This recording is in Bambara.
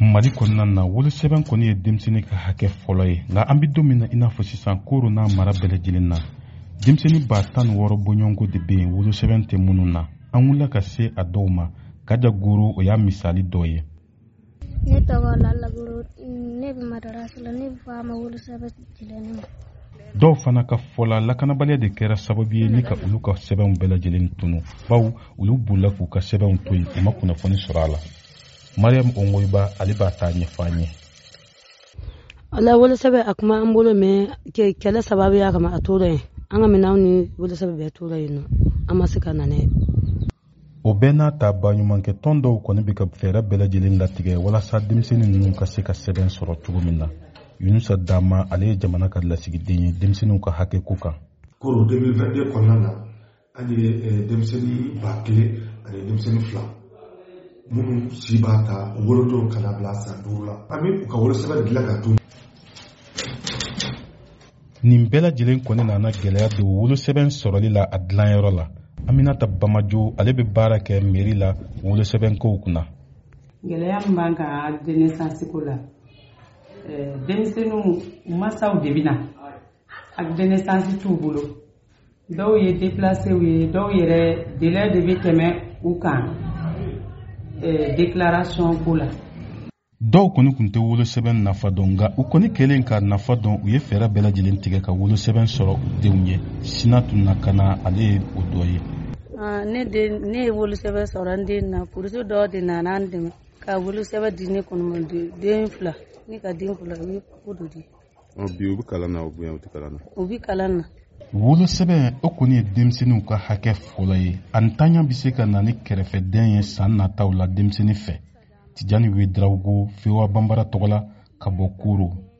Mali kɔnɔna na wolosɛbɛn kɔni ye denmisɛnnin ka hakɛ fɔlɔ ye nka an bɛ don min na i n'a fɔ sisan koro n'a mara bɛɛ lajɛlen na denmisɛnnin 16,000 bɔɲɔgɔnko de bɛ yen wolosɛbɛn tɛ minnu na an wulila ka se a dɔw ma Kaja Goro o y'a misali dɔ ye. Ne tɔgɔ Lala Goro ne bɛ madarasa la ne bɛ fɔ a ma wolosɛbɛn dilen ne ma. Dɔw fana ka fɔla lakanabaliya de kɛra sababu ye ni ka olu ka sɛbɛnw bɛɛ lajɛlen tunu bawo olu bolila k'u ka sɛbɛnw to yen u ma kunnafoni sɔrɔ a la. Mariam Ongoiba ale b'a ta ɲɛfɔ an ye. Ala wolosɛbɛn a kuma an bolo mɛ kɛlɛ sababu y'a kama a tora yen an ka minɛnw ni wolosɛbɛn bɛɛ tora yen nɔ an ma se ka na ne. O bɛɛ n'a ta baɲumankɛ tɔn dɔw kɔni bɛ ka fɛɛrɛ bɛɛ lajɛlen latigɛ walasa denmisɛnnin ninnu ka se ka sɛbɛn sɔrɔ cogo min na. Yunusa Dama ale ye jamana ka lasigiden ye denmisɛnninw ka hakɛ ko kan. Koro 2022 kɔnɔna na an ye denmisɛnnin 1,000 ani denmisɛnnin 2 minnu si b'a ta wolodon ka bila san 5 la. An bɛ u ka wolosɛbɛn dilan ka to. Nin bɛɛ lajɛlen kɔni nana gɛlɛya don wolosɛbɛn sɔrɔli la a dilanyɔrɔ la. Aminata Bamajo ale bɛ baara kɛ mairie la wolosɛbɛn kow kunna. Gɛlɛya min b'an kan renaissance ko la denmisɛnninw masaw de bɛ na a renaissance t'u bolo dɔw ye déplacé ye dɔw yɛrɛ délai de bɛ tɛmɛ u kan déclaration ko la. Dɔw kɔni tun tɛ wolosɛbɛn nafa dɔn nka u kɔni kɛlen ka nafa dɔn u ye fɛɛrɛ bɛɛ lajɛlen tigɛ ka wolosɛbɛn sɔrɔ u denw ye. Sinatu Nakana ale ye o dɔ ye. Ne ye wolosɛbɛn sɔrɔ n den na polisi dɔw de nana an dɛmɛ ka wolosɛbɛn di ne kɔni den 2 ne ka den 2 u ye ko dɔ di. Bi u bɛ kalan na u tɛ kalan na. U bɛ kalan na. Wolosɛbɛn o kɔni ye denmisɛnninw ka hakɛ fɔlɔ ye. Antanya bɛ se ka na ni kɛrɛfɛden ye san nataw la denmisɛnnin fɛ. Tijani Wedraugo Fewa Bambara tɔgɔ la ka bɔ Koro.